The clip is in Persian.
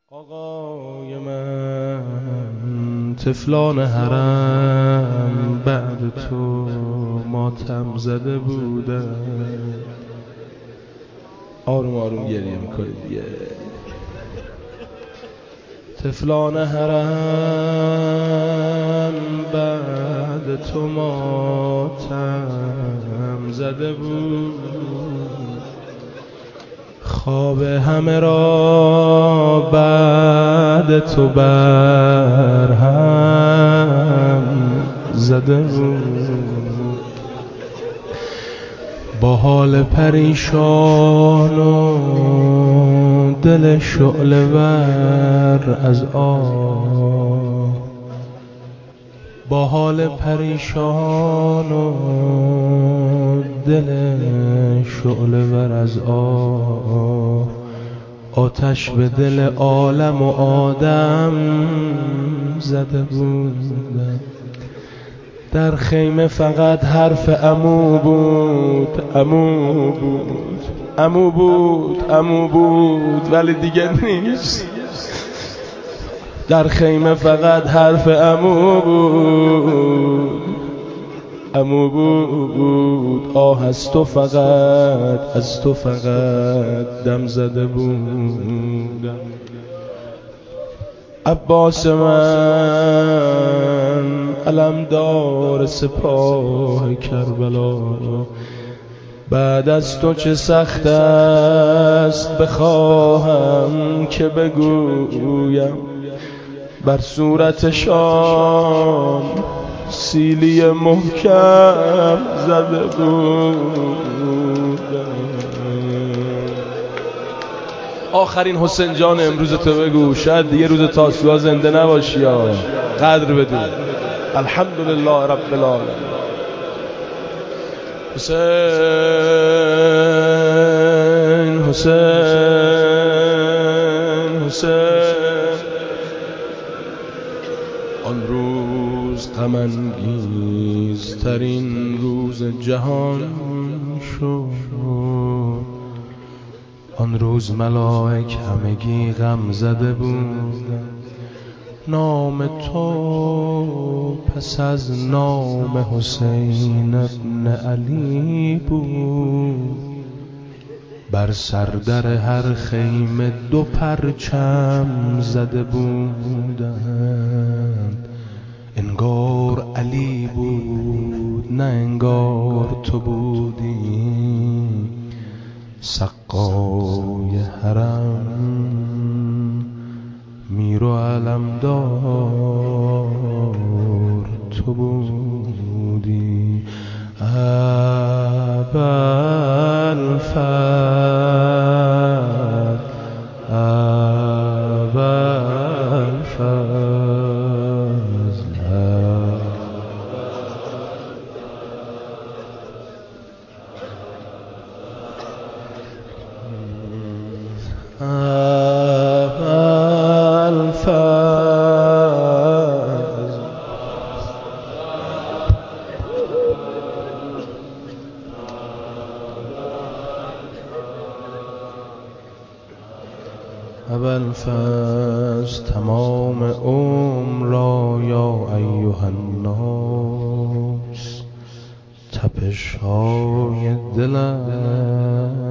آقای من طفلان حرم بعد تو ماتم زده بودن. آروم آروم گریه میکنی دیگه. طفلان حرم بعد تو ماتم زده بود. خواب همه را بعد تو بر هم زده بود. با حال پریشان و دل شعله ور از آه، با حال پریشان و دل شعله ور از آه، آتش به دل عالم و آدم زده بودم. در خیمه فقط حرف عمو بود، عمو بود، عمو بود، عمو بود، ولی دیگه نیست. در خیمه فقط حرف عمو بود، عمو بود. آه از تو فقط، از تو فقط دم زده بودم. عباس من علمدار سپاه کربلا، بعد از تو چه سخت است بخواهم که بگویم. بر صورتشان سیلی محکم زده بودم. آخرین حسین جان امروز تو بگو، شاید دیگه روز تاسوعا زنده نباشی یا قدر بدون. الحمدلله رب العالمین. حسین حسین حسین، آن روز غم انگیزترین روز جهان شد. آن روز ملائک همگی غم زده بودند. نام تو پس از نام حسین ابن علی بود. بر سردر هر خیمه دو پرچم زده بودند. انگار علی بود نه انگار تو بودی. سقای حرم میر و علمدار تو بودی. ابوالفضل ابوالفضل ابوالفضل تمام عمر را یا ایها الناس تپش های دلم